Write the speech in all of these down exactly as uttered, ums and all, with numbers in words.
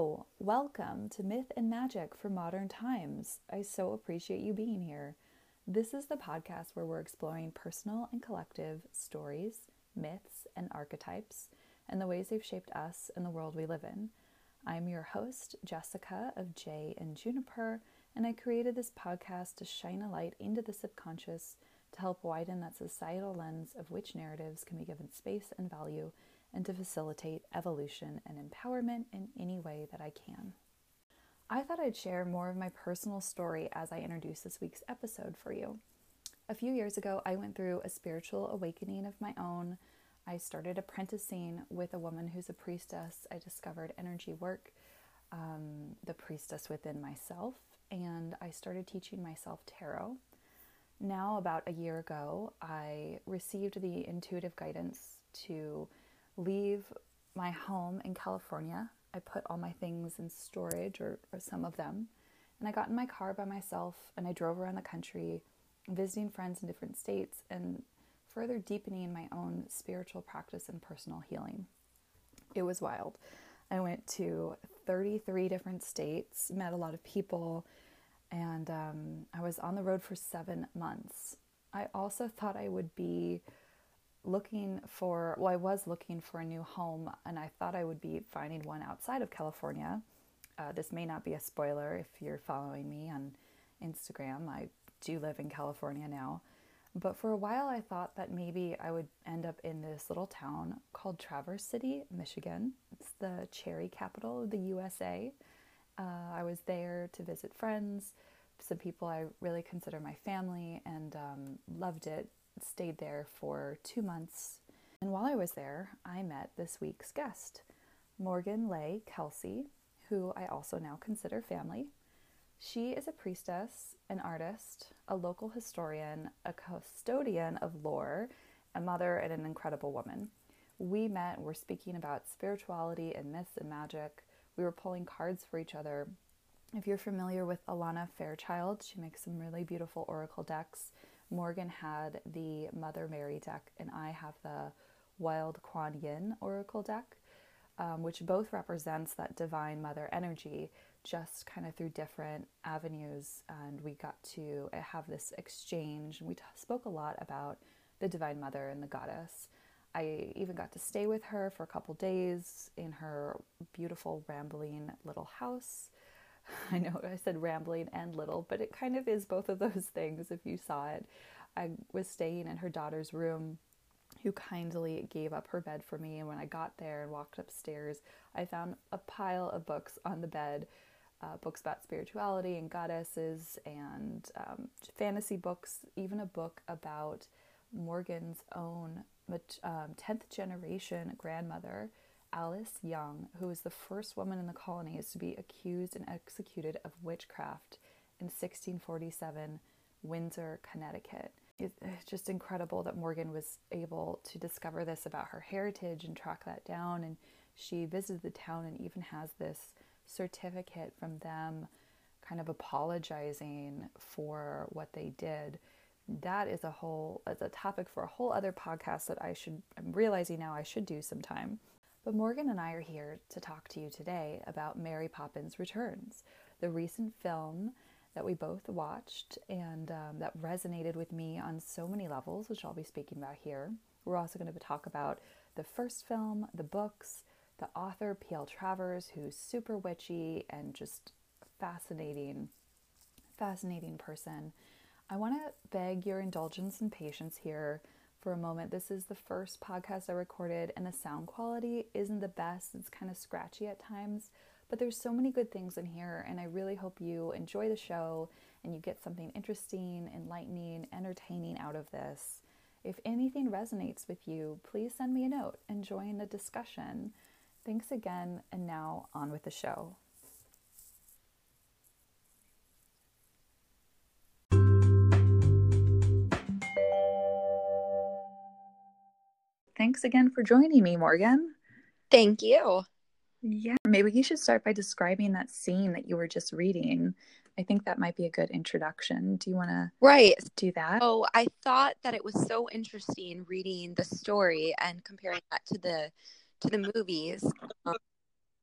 Hello, welcome to Myth and Magic for Modern Times. I so appreciate you being here. This is the podcast where we're exploring personal and collective stories, myths, and archetypes, and the ways they've shaped us and the world we live in. I'm your host, Jessica of Jay and Juniper, and I created this podcast to shine a light into the subconscious to help widen that societal lens of which narratives can be given space and value, and to facilitate evolution and empowerment in any way that I can. I thought I'd share more of my personal story as I introduce this week's episode for you. A few years ago, I went through a spiritual awakening of my own. I started apprenticing with a woman who's a priestess. I discovered energy work, um, the priestess within myself, and I started teaching myself tarot. Now, about a year ago, I received the intuitive guidance to leave my home in California. I put all my things in storage, or, or some of them, and I got in my car by myself and I drove around the country, visiting friends in different states and further deepening my own spiritual practice and personal healing. It was wild. I went to thirty-three different states, met a lot of people, and um, I was on the road for seven months. I also thought I would be looking for, well, I was looking for a new home, and I thought I would be finding one outside of California. Uh, this may not be a spoiler if you're following me on Instagram. I do live in California now. But for a while, I thought that maybe I would end up in this little town called Traverse City, Michigan. It's the cherry capital of the U S A. Uh, I was there to visit friends, some people I really consider my family, and um, loved it. Stayed there for two months. And while I was there, I met this week's guest, Morgan Leigh Kelsey, who I also now consider family. She is a priestess, an artist, a local historian, a custodian of lore, a mother, and an incredible woman. We met, we're speaking about spirituality and myths and magic. We were pulling cards for each other. If you're familiar with Alana Fairchild, she makes some really beautiful oracle decks. Morgan had the Mother Mary deck, and I have the Wild Kuan Yin oracle deck, um, which both represents that divine mother energy, just kind of through different avenues. And we got to have this exchange, and we t- spoke a lot about the divine mother and the goddess. I even got to stay with her for a couple days in her beautiful rambling little house. I know I said rambling and little, but it kind of is both of those things if you saw it. I was staying in her daughter's room, who kindly gave up her bed for me. And when I got there and walked upstairs, I found a pile of books on the bed, uh, books about spirituality and goddesses and um, fantasy books, even a book about Morgan's own um, tenth generation grandmother, Alice Young, who was the first woman in the colonies to be accused and executed of witchcraft in sixteen forty-seven, Windsor, Connecticut. It's just incredible that Morgan was able to discover this about her heritage and track that down. And she visited the town and even has this certificate from them kind of apologizing for what they did. That is a whole, it's a topic for a whole other podcast that I should, I'm realizing now I should do sometime. But Morgan and I are here to talk to you today about Mary Poppins Returns, the recent film that we both watched and um, that resonated with me on so many levels, which I'll be speaking about here. We're also going to talk about the first film, the books, the author, P L Travers, who's super witchy and just fascinating, fascinating person. I want to beg your indulgence and patience here for a moment. This is the first podcast I recorded, and the sound quality isn't the best. It's kind of scratchy at times, but there's so many good things in here, and I really hope you enjoy the show and you get something interesting, enlightening, entertaining out of this. If anything resonates with you, please send me a note and join the discussion. Thanks again, and now on with the show. Thanks again for joining me, Morgan. Thank you. Yeah, maybe you should start by describing that scene that you were just reading. I think that might be a good introduction. Do you want to right. do that? Oh, I thought that it was so interesting reading the story and comparing that to the to the movies. Um,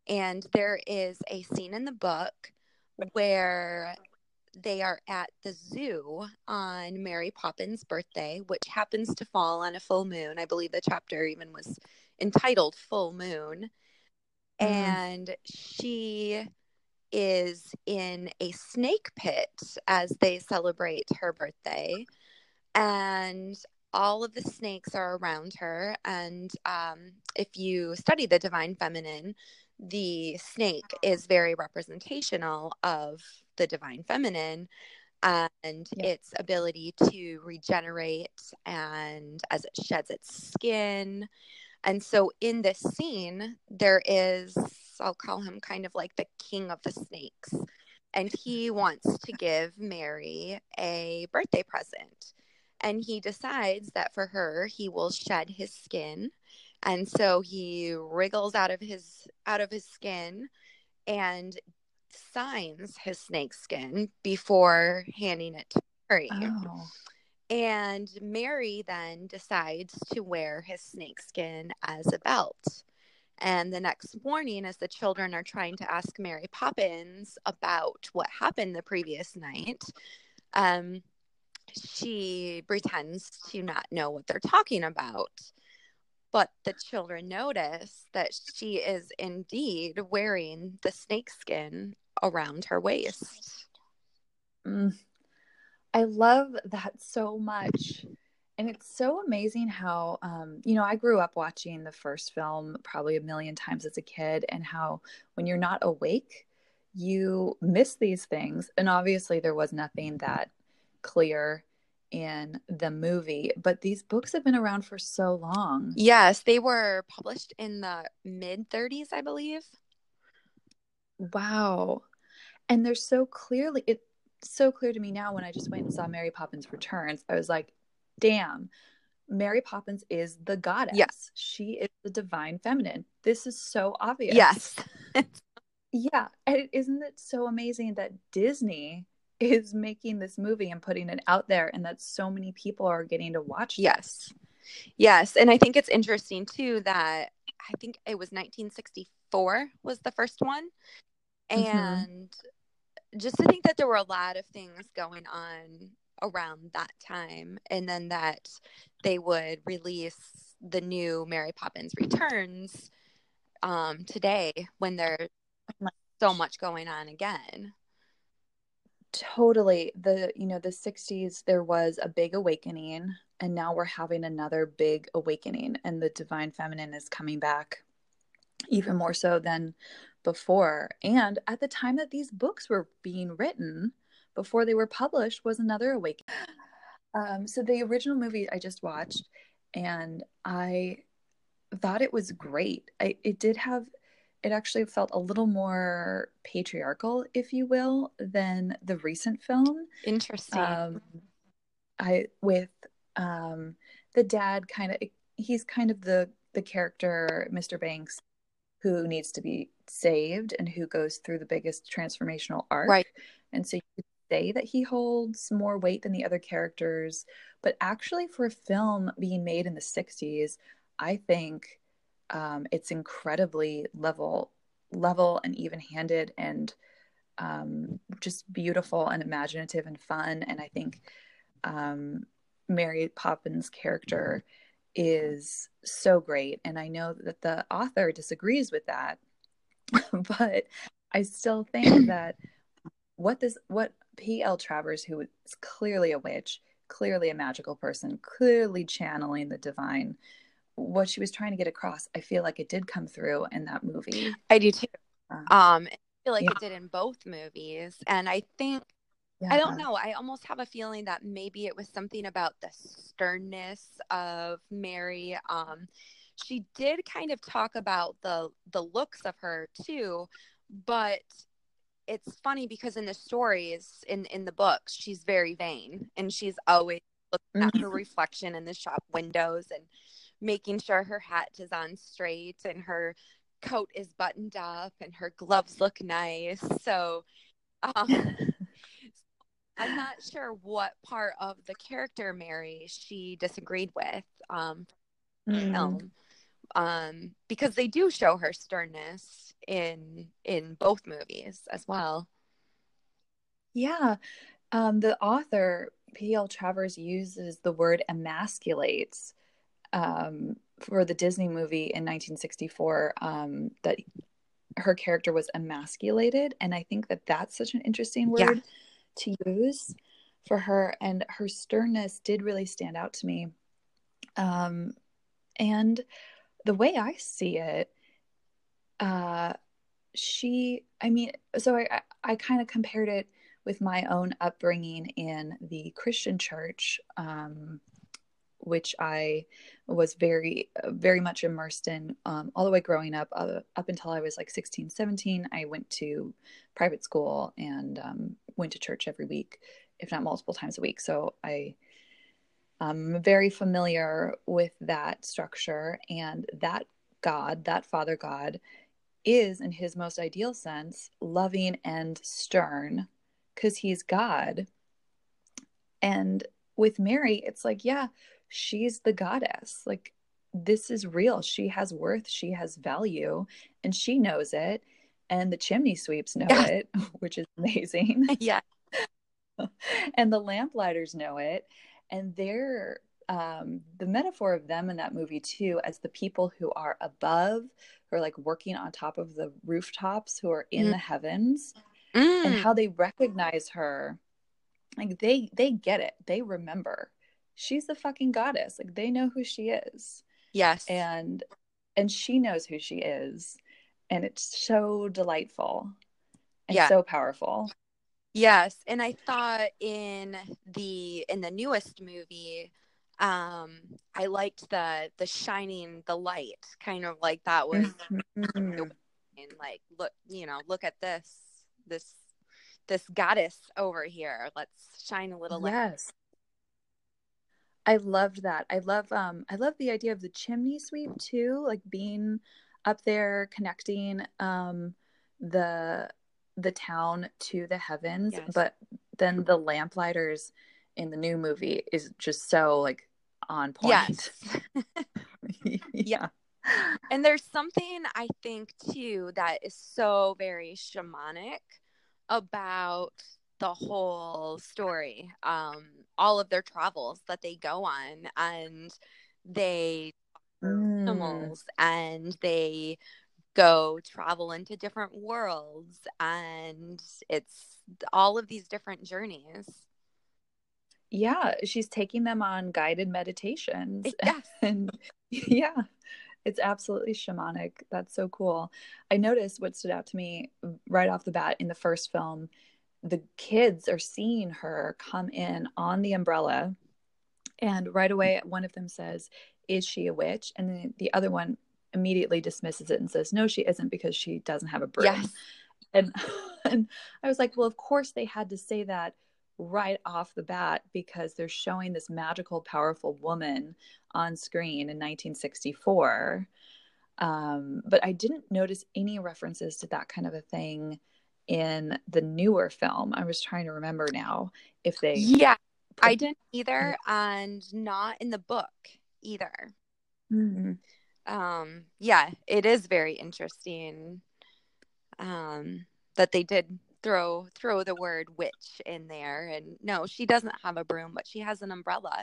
And there is a scene in the book where they are at the zoo on Mary Poppins' birthday, which happens to fall on a full moon. I believe the chapter even was entitled Full Moon. Mm. And she is in a snake pit as they celebrate her birthday. And all of the snakes are around her. And um, if you study the Divine Feminine, the snake is very representational of the Divine Feminine and yeah. its ability to regenerate and as it sheds its skin. And so in this scene, there is, I'll call him kind of like the king of the snakes. And he wants to give Mary a birthday present. And he decides that for her, he will shed his skin. And so he wriggles out of his out of his skin and signs his snake skin before handing it to Mary. Oh. And Mary then decides to wear his snake skin as a belt. And the next morning, as the children are trying to ask Mary Poppins about what happened the previous night, um, she pretends to not know what they're talking about. But the children notice that she is indeed wearing the snakeskin around her waist. Mm. I love that so much. And it's so amazing how, um, you know, I grew up watching the first film probably a million times as a kid, and how when you're not awake, you miss these things. And obviously there was nothing that clear in the movie, but these books have been around for so long. Yes, they were published in the mid thirties, I believe. Wow. And they're so clearly, it's so clear to me now when I just went and saw Mary Poppins Returns. I was like, damn, Mary Poppins is the goddess. Yes. She is the divine feminine. This is so obvious. Yes. Yeah. And isn't it so amazing that Disney is making this movie and putting it out there, and that so many people are getting to watch this? Yes. Yes. And I think it's interesting too that I think it was nineteen sixty-four was the first one. And mm-hmm. just to think that there were a lot of things going on around that time, and then that they would release the new Mary Poppins Returns um, today when there's so much going on again. Totally. The, you know, the sixties, there was a big awakening, and now we're having another big awakening, and the divine feminine is coming back even more so than before. And at the time that these books were being written, before they were published, was another awakening. Um, so the original movie I just watched, and I thought it was great. I, it did have, it actually felt a little more patriarchal, if you will, than the recent film. Interesting. Um, I with um, the dad kind of, he's kind of the the character, Mister Banks, who needs to be saved and who goes through the biggest transformational arc. Right. And so you could say that he holds more weight than the other characters. But actually, for a film being made in the sixties, I think um, it's incredibly level, level and even-handed, and um, just beautiful and imaginative and fun. And I think um, Mary Poppins' character is so great. And I know that the author disagrees with that, but I still think that what this, what P L Travers, who is clearly a witch, clearly a magical person, clearly channeling the divine, what she was trying to get across, I feel like it did come through in that movie. I do too. Uh, um, I feel like yeah. it did in both movies. And I think, yeah. I don't know, I almost have a feeling that maybe it was something about the sternness of Mary. Um, she did kind of talk about the the looks of her too, but it's funny because in the stories, in, in the books, she's very vain, and she's always looking at her reflection in the shop windows and making sure her hat is on straight and her coat is buttoned up and her gloves look nice. So um, I'm not sure what part of the character Mary she disagreed with um, mm. film. um, because they do show her sternness in in both movies as well. Yeah. Um, the author, P L. Travers, uses the word emasculates um, for the Disney movie in nineteen sixty-four, um, that her character was emasculated. And I think that that's such an interesting Yeah. word to use for her. And her sternness did really stand out to me. Um, and the way I see it, uh, she, I mean, so I, I, I kind of compared it with my own upbringing in the Christian church, um, which I was very, very much immersed in um, all the way growing up, uh, up until I was like sixteen, seventeen. I went to private school and um, went to church every week, if not multiple times a week. So I am very familiar with that structure, and that God, that Father God, is in his most ideal sense loving and stern because he's God. And with Mary, it's like, yeah, she's the goddess. Like, this is real. She has worth, she has value, and she knows it. And the chimney sweeps know Yeah. it, which is amazing. Yeah. And the lamplighters know it. And they're um, the metaphor of them in that movie, too, as the people who are above, who are like working on top of the rooftops, who are in Mm. the heavens, and Mm. how they recognize her. Like they they get it. They remember. She's the fucking goddess. Like they know who she is. Yes. And and she knows who she is. And it's so delightful and Yeah. so powerful. Yes, and I thought in the in the newest movie, um, I liked the the shining the light, kind of like that was Mm-hmm. like, look, you know, look at this this this goddess over here. Let's shine a little light. Yes. I loved that. I love um I love the idea of the chimney sweep too, like being up there connecting um the the town to the heavens. Yes. But then the lamplighters in the new movie is just so like on point. Yes. Yeah. And there's something I think too that is so very shamanic about the whole story. Um, all of their travels that they go on, and they Mm. animals, and they go travel into different worlds, and it's all of these different journeys. Yeah, she's taking them on guided meditations. Yes. And yeah, it's absolutely shamanic. That's so cool. I noticed what stood out to me right off the bat in the first film. The kids are seeing her come in on the umbrella, and right away one of them says, "Is she a witch?" And then the other one immediately dismisses it and says, "No, she isn't, because she doesn't have a broom." Yes. And and I was like, well, of course they had to say that right off the bat, because they're showing this magical, powerful woman on screen in nineteen sixty-four. Um, but I didn't notice any references to that kind of a thing in the newer film. I was trying to remember now if they. Yeah, I didn't either, and not in the book either. Mm-hmm. Um, yeah, it is very interesting um, that they did throw throw the word witch in there. And no, she doesn't have a broom, but she has an umbrella.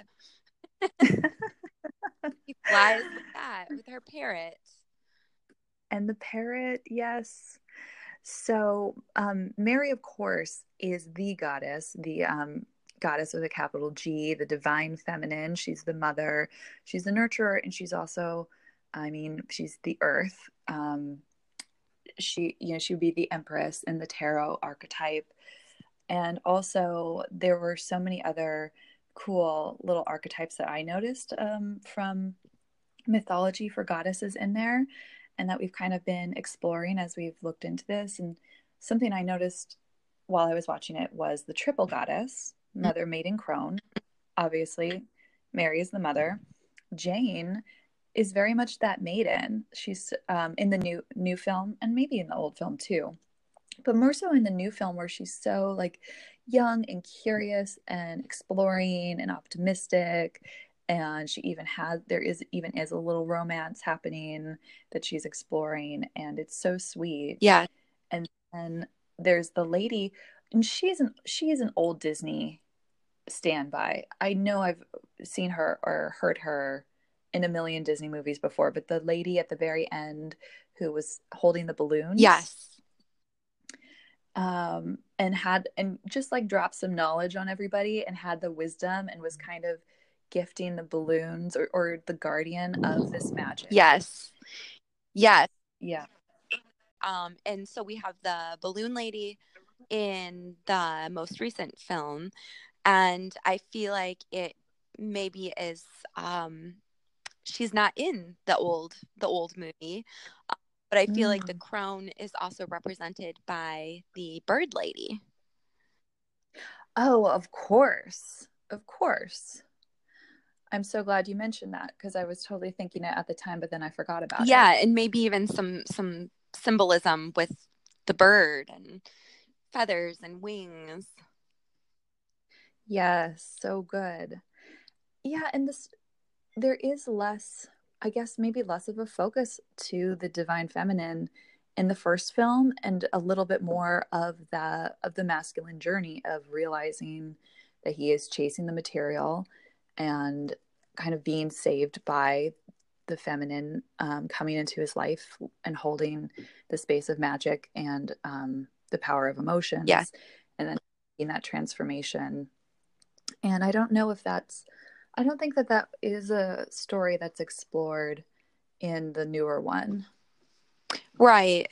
She flies with that with her parrot. And the parrot, yes. So um, Mary, of course, is the goddess, the um, goddess with a capital G, the divine feminine. She's the mother, she's the nurturer, and she's also, I mean, she's the earth. Um, she, you know, she would be the empress in the tarot archetype. And also, there were so many other cool little archetypes that I noticed um, from mythology for goddesses in there, and that we've kind of been exploring as we've looked into this. And something I noticed while I was watching it was the triple goddess, mother, maiden, crone. Obviously, Mary is the mother. Jane is very much that maiden. She's um, in the new new film, and maybe in the old film too, but more so in the new film, where she's so like young and curious and exploring and optimistic. and she even has there is even is a little romance happening that she's exploring, and it's so sweet. Yeah. And then there's the lady, and she's an she's an old Disney standby. I know I've seen her or heard her in a million Disney movies before, but the lady at the very end who was holding the balloons. Yes. Um, and had, and just like dropped some knowledge on everybody and had the wisdom and was kind of gifting the balloons or, or the guardian of this magic. Yes. Yes. Yeah. Um, and so we have the balloon lady in the most recent film, and I feel like it maybe is um she's not in the old the old movie, uh, but I feel mm. like the crone is also represented by the bird lady. Oh, of course. Of course. I'm so glad you mentioned that, because I was totally thinking it at the time, but then I forgot about yeah, it. Yeah, and maybe even some some symbolism with the bird and feathers and wings. Yes, so good. Yeah, and this there is less, I guess maybe less of a focus to the divine feminine in the first film, and a little bit more of the of the masculine journey of realizing that he is chasing the material and kind of being saved by the feminine um, coming into his life and holding the space of magic and um, the power of emotions. Yeah. And then in that transformation. And I don't know if that's, I don't think that that is a story that's explored in the newer one. Right.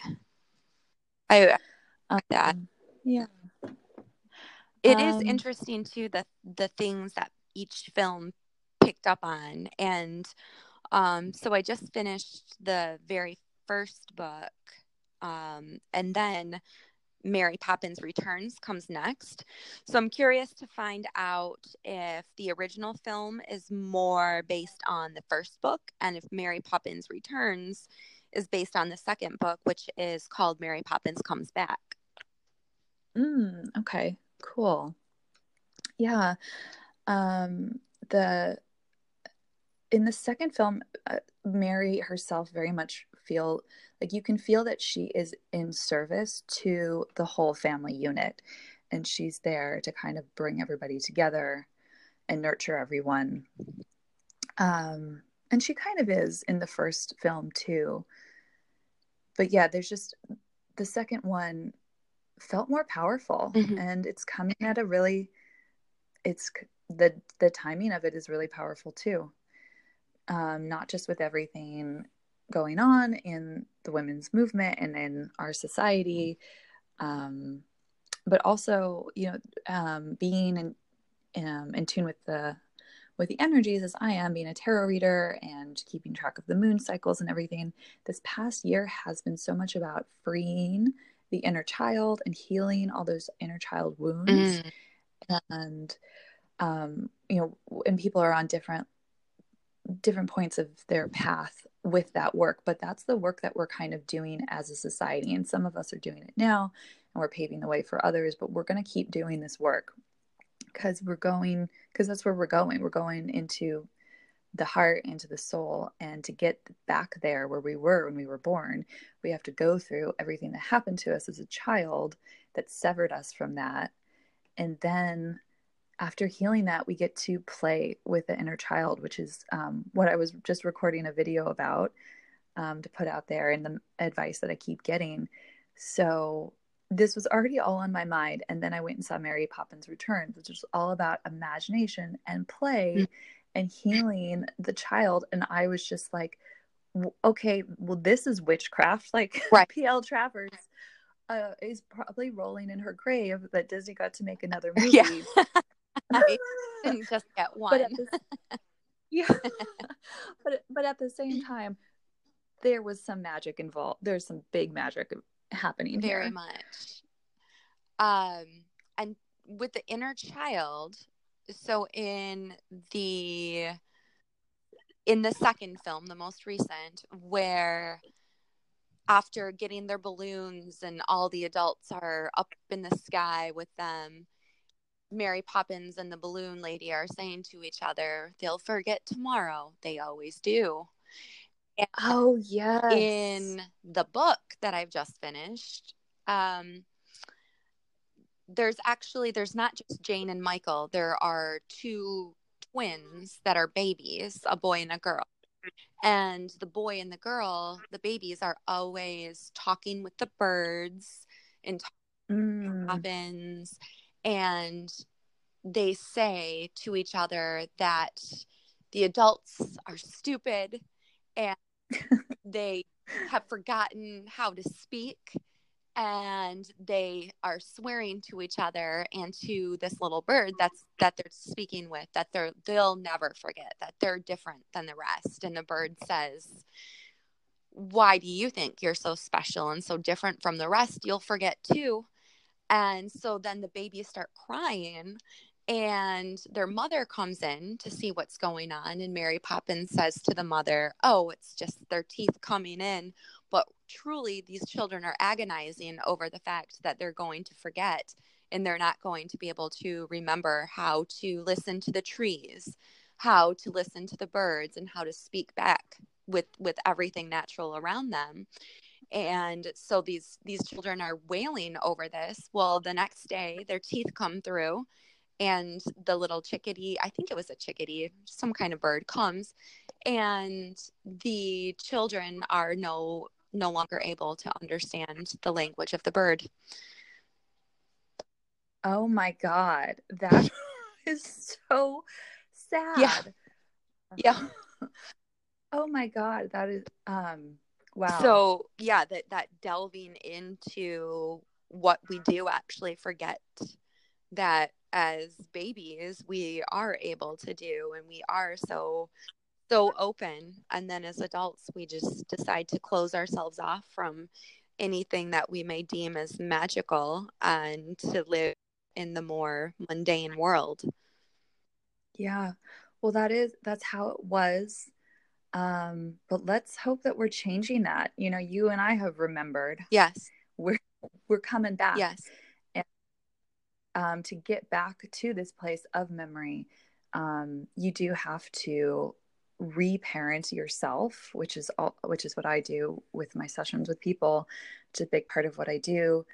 I um, that. Yeah. It um, is interesting too, the the things that each film picked up on. And um, so I just finished the very first book, um, and then Mary Poppins Returns comes next. So I'm curious to find out if the original film is more based on the first book, and if Mary Poppins Returns is based on the second book, which is called Mary Poppins Comes Back. Mm, okay, cool. Yeah. Um, the in the second film, uh, Mary herself very much feel like you can feel that she is in service to the whole family unit, and she's there to kind of bring everybody together and nurture everyone. Um, and she kind of is in the first film too. But yeah, there's just the second one felt more powerful, mm-hmm. and it's coming at a really, it's the the timing of it is really powerful too. Um, not just with everything going on in the women's movement and in our society, um, but also, you know, um, being in, um, in tune with the with the energies as I am, being a tarot reader and keeping track of the moon cycles and everything. This past year has been so much about freeing the inner child and healing all those inner child wounds. Mm. And, um, you know, and people are on different different points of their path with that work, but that's the work that we're kind of doing as a society. And some of us are doing it now and we're paving the way for others, but we're going to keep doing this work because we're going, because that's where we're going. We're going into the heart, into the soul, and to get back there where we were when we were born, we have to go through everything that happened to us as a child that severed us from that. And then after healing that, we get to play with the inner child, which is um, what I was just recording a video about um, to put out there, and the advice that I keep getting. So this was already all on my mind. And then I went and saw Mary Poppins Returns, which is all about imagination and play mm-hmm. and healing the child. And I was just like, okay, well, this is witchcraft. Like right. P L Travers uh, is probably rolling in her grave that Disney got to make another movie. Yeah. I didn't just get one. But at the, yeah. but but at the same time, there was some magic involved. There's some big magic happening Very here. much. Um, and with the inner child, so in the in the second film, the most recent, where after getting their balloons and all the adults are up in the sky with them, Mary Poppins and the balloon lady are saying to each other, they'll forget tomorrow. They always do. And Oh, yes. in the book that I've just finished, um, there's actually, there's not just Jane and Michael. There are two twins that are babies, a boy and a girl. And the boy and the girl, the babies, are always talking with the birds and Mm. Poppins, and they say to each other that the adults are stupid and they have forgotten how to speak, and they are swearing to each other and to this little bird that's that they're speaking with that they're they'll never forget, that they're different than the rest. And the bird says, why do you think you're so special and so different from the rest? You'll forget too. And so then the babies start crying, and their mother comes in to see what's going on. And Mary Poppins says to the mother, oh, it's just their teeth coming in. But truly, these children are agonizing over the fact that they're going to forget, and they're not going to be able to remember how to listen to the trees, how to listen to the birds, and how to speak back with, with everything natural around them. And so these these children are wailing over this. Well, the next day their teeth come through, and the little chickadee, I think it was a chickadee, some kind of bird, comes, and the children are no no longer able to understand the language of the bird. Oh my God, that is so sad. Yeah. Yeah. Oh my God, that is um wow. So yeah, that that delving into what we do actually forget that as babies we are able to do, and we are so so open, and then as adults we just decide to close ourselves off from anything that we may deem as magical, and to live in the more mundane world. Yeah, well, that is that's how it was. Um, but let's hope that we're changing that. You know, you and I have remembered. Yes. We're we're coming back. Yes. And um, to get back to this place of memory, um, you do have to reparent yourself, which is all, which is what I do with my sessions with people. It's a big part of what I do.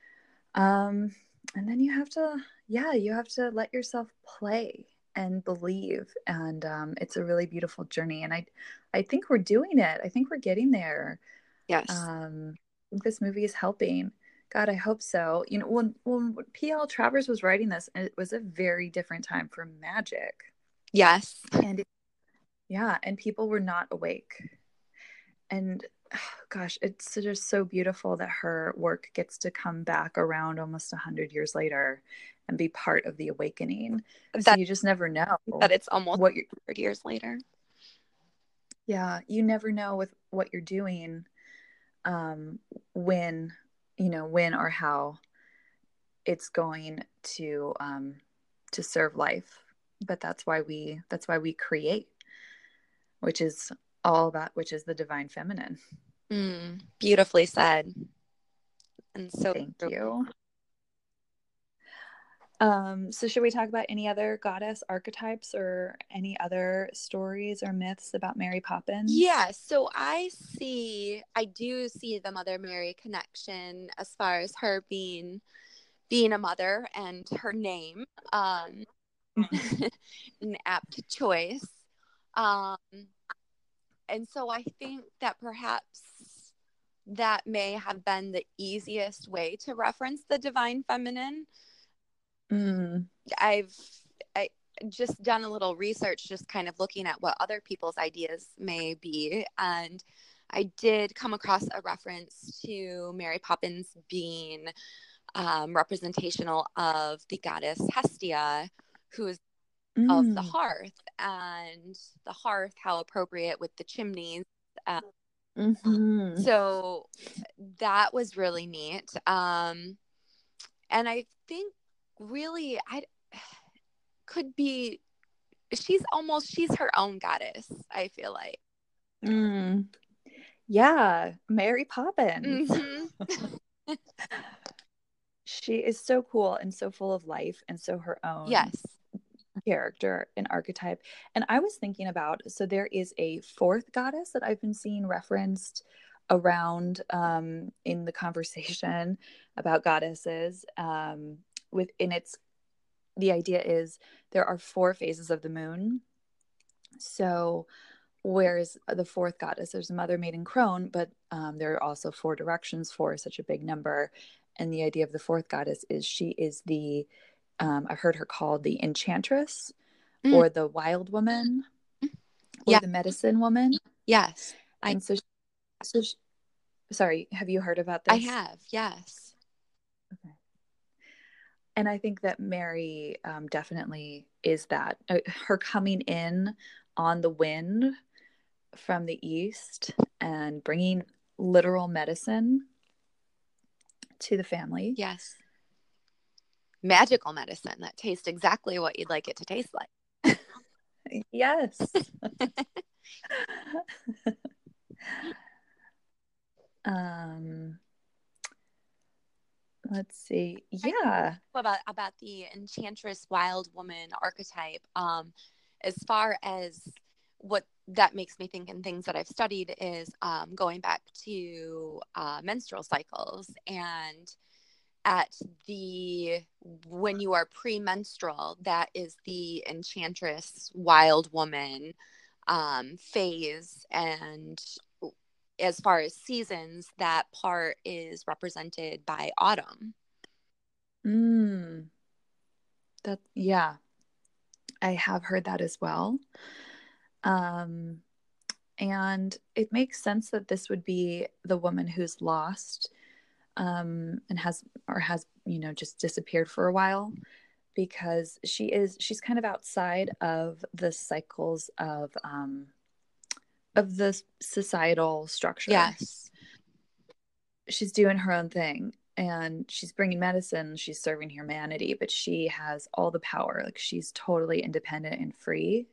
Um, and then you have to, yeah, you have to let yourself play and believe, and um, it's a really beautiful journey, and I I think we're doing it. I think we're getting there. Yes. um, I think this movie is helping. God, I hope so. You know, when when P L Travers was writing this, it was a very different time for magic. Yes. And it, yeah, and people were not awake, and oh, gosh, it's just so beautiful that her work gets to come back around almost a hundred years later and be part of the awakening. That, so you just never know that it's almost what you're, one hundred years later. Yeah, you never know with what you're doing, um, when, you know, when or how it's going to um, to serve life. But that's why we that's why we create, which is all that, which is the divine feminine. Mm, beautifully said. And so thank you. Um, so should we talk about any other goddess archetypes or any other stories or myths about Mary Poppins? Yeah, so I see, I do see the Mother Mary connection as far as her being being a mother, and her name, um, an apt choice. Um, and so I think that perhaps that may have been the easiest way to reference the divine feminine. Mm. I've I just done a little research, just kind of looking at what other people's ideas may be. And I did come across a reference to Mary Poppins being um, representational of the goddess Hestia, who is Mm. of the hearth, and the hearth, how appropriate with the chimneys. Uh, Mm-hmm. So that was really neat. Um, and I think really I could be, she's almost, she's her own goddess, I feel like. Mm. Yeah, Mary Poppins. Mm-hmm. she is so cool and so full of life and so her own Yes. character and archetype. And I was thinking about, so there is a fourth goddess that I've been seeing referenced around um, in the conversation about goddesses. Um, within its, the idea is there are four phases of the moon. So whereas the fourth goddess, there's Mother, Maiden, Crone, but um, there are also four directions for such a big number. And the idea of the fourth goddess is she is the, um, I've heard her called the enchantress, Mm. or the wild woman, or Yeah. the medicine woman. Yes. I, And so, so she, sorry, have you heard about I this? have. Yes. Okay. And I think that Mary um, definitely is that. Uh, her coming in on the wind from the east and bringing literal medicine to the family. Yes. Magical medicine that tastes exactly what you'd like it to taste like. Yes. um let's see. Yeah. About about the enchantress wild woman archetype, um as far as what that makes me think, and things that I've studied, is um going back to uh menstrual cycles, and at the when you are premenstrual, that is the enchantress wild woman um phase. And as far as seasons, that part is represented by autumn. Mm. That, yeah. I have heard that as well. Um and it makes sense that this would be the woman who's lost um and has or has, you know, just disappeared for a while, because she is she's kind of outside of the cycles of um of the societal structure. Yes. She's doing her own thing and she's bringing medicine, she's serving humanity, but she has all the power. Like, she's totally independent and free.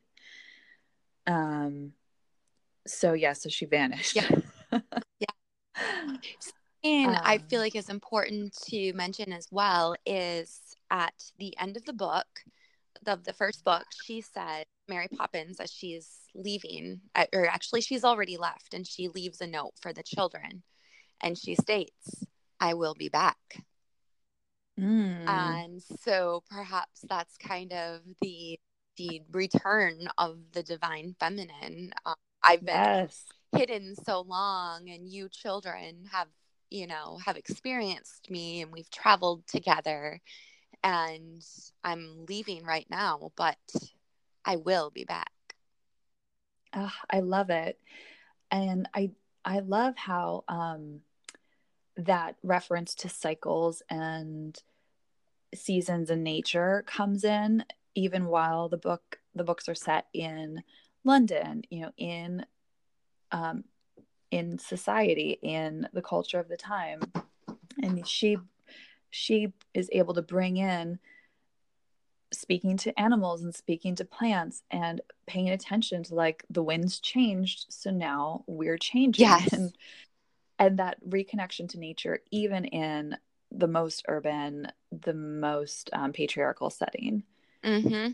Um so yeah, so she vanished. Yeah. Yeah. And um, I feel like it's important to mention as well is at the end of the book, of the first book, she said, Mary Poppins, as she's leaving, or actually she's already left, and she leaves a note for the children, and she states, I will be back. mm. And so perhaps that's kind of the the return of the divine feminine. Um, I've been Yes. hidden so long, and you children have, you know, have experienced me, and we've traveled together, and I'm leaving right now, but I will be back. Oh, I love it. And I I love how um that reference to cycles and seasons in nature comes in, even while the book the books are set in London, you know, in um in society, in the culture of the time. And she she is able to bring in speaking to animals and speaking to plants and paying attention to, like, the winds changed, so now we're changing. Yes. and and that reconnection to nature, even in the most urban, the most um, patriarchal setting. Mm-hmm.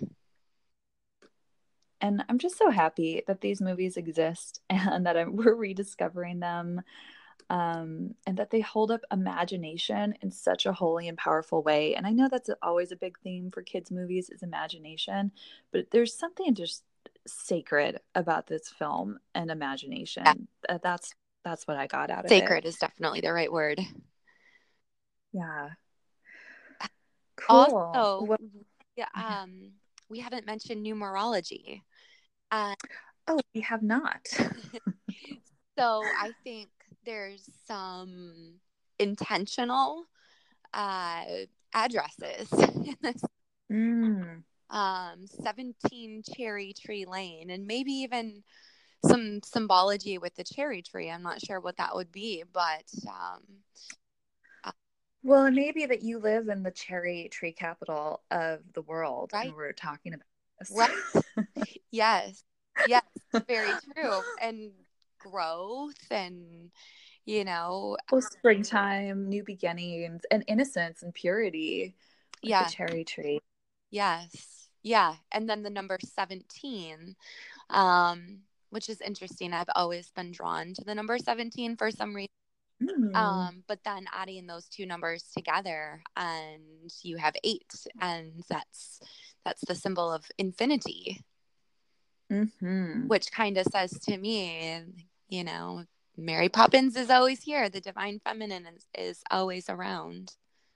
And I'm just so happy that these movies exist and that I'm, we're rediscovering them, um, and that they hold up imagination in such a holy and powerful way. And I know that's always a big theme for kids' movies, is imagination, but there's something just sacred about this film and imagination. Yeah. That's that's what I got out of Sacred it. is definitely the right word. Yeah. Cool. Also, Well, yeah, um, we haven't mentioned numerology. Uh, oh, we have not. so I think there's some intentional uh, addresses in this. Mm. Um, seventeen Cherry Tree Lane, and maybe even some symbology with the cherry tree. I'm not sure what that would be, but um, uh, Well, it may be that you live in the cherry tree capital of the world, right, and we're talking about this. right, yes, yes, very true. And growth, and you know. Well, springtime, new beginnings, and innocence and purity, like the Yeah. cherry tree. Yes. Yeah. And then the number seventeen, um, which is interesting. I've always been drawn to the number seventeen for some reason. Mm. Um, but then adding those two numbers together and you have eight, and that's that's the symbol of infinity, Mm-hmm. which kind of says to me, you know, Mary Poppins is always here. The divine feminine is, is always around.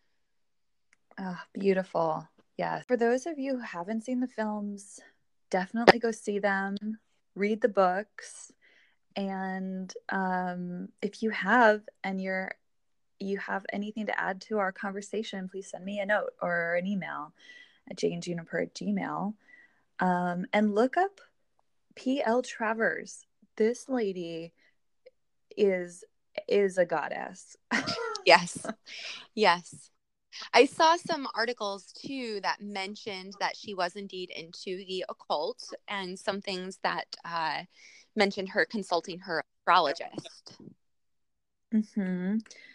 Oh, beautiful. Yes. For those of you who haven't seen the films, definitely go see them, read the books, and um, if you have and you're you have anything to add to our conversation, please send me a note or an email at janeJuniper at gmail. Um, and look up P L Travers. This lady is is a goddess. Yes. Yes. I saw some articles too that mentioned that she was indeed into the occult, and some things that uh, mentioned her consulting her astrologist. Mm-hmm.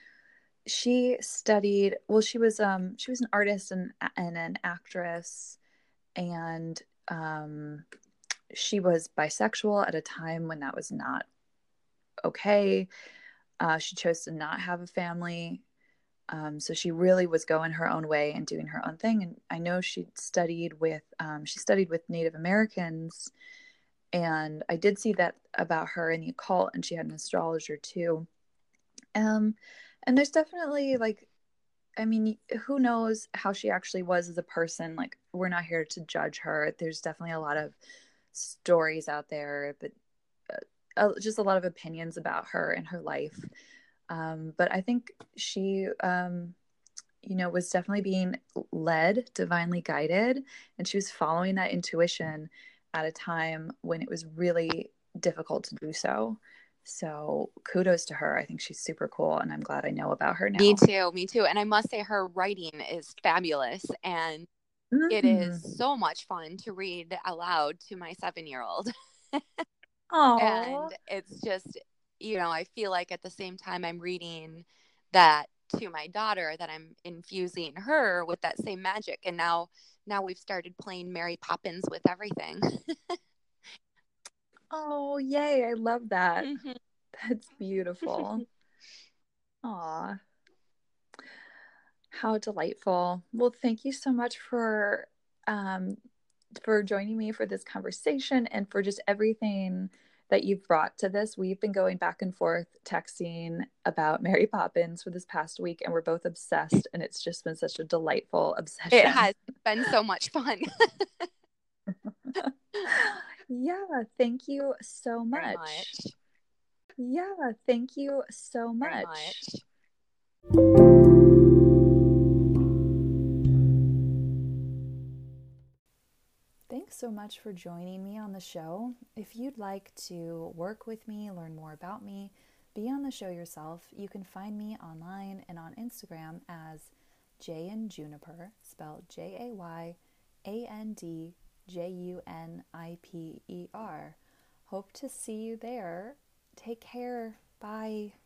She studied, well, she was um she was an artist and, and an actress, and um she was bisexual at a time when that was not okay. Uh, she chose to not have a family. Um, so she really was going her own way and doing her own thing. And I know she studied with um, she studied with Native Americans, and I did see that about her in the occult, and she had an astrologer too. Um, and there's definitely like, I mean, who knows how she actually was as a person? Like, we're not here to judge her. There's definitely a lot of stories out there that uh, just a lot of opinions about her and her life. Um, but I think she, um, you know, was definitely being led, divinely guided, and she was following that intuition at a time when it was really difficult to do so. So kudos to her. I think she's super cool, and I'm glad I know about her now. Me too. Me too. And I must say her writing is fabulous, and mm-hmm. It is so much fun to read aloud to my seven-year-old. And it's just, you know, I feel like at the same time I'm reading that to my daughter, that I'm infusing her with that same magic. And now, now we've started playing Mary Poppins with everything. Oh, yay. I love that. Mm-hmm. That's beautiful. Aw. How delightful. Well, thank you so much for um, for joining me for this conversation and for just everything that you've brought to this. We've been going back and forth texting about Mary Poppins for this past week, and we're both obsessed, and it's just been such a delightful obsession. It has been so much fun. Yeah, thank you so much. Very much. Yeah, thank you so much. Very much. Thanks so much for joining me on the show. If you'd like to work with me, learn more about me, be on the show yourself, you can find me online and on Instagram as JayandJuniper, spelled J A Y A N D J U N I P E R. Hope to see you there. Take care. Bye.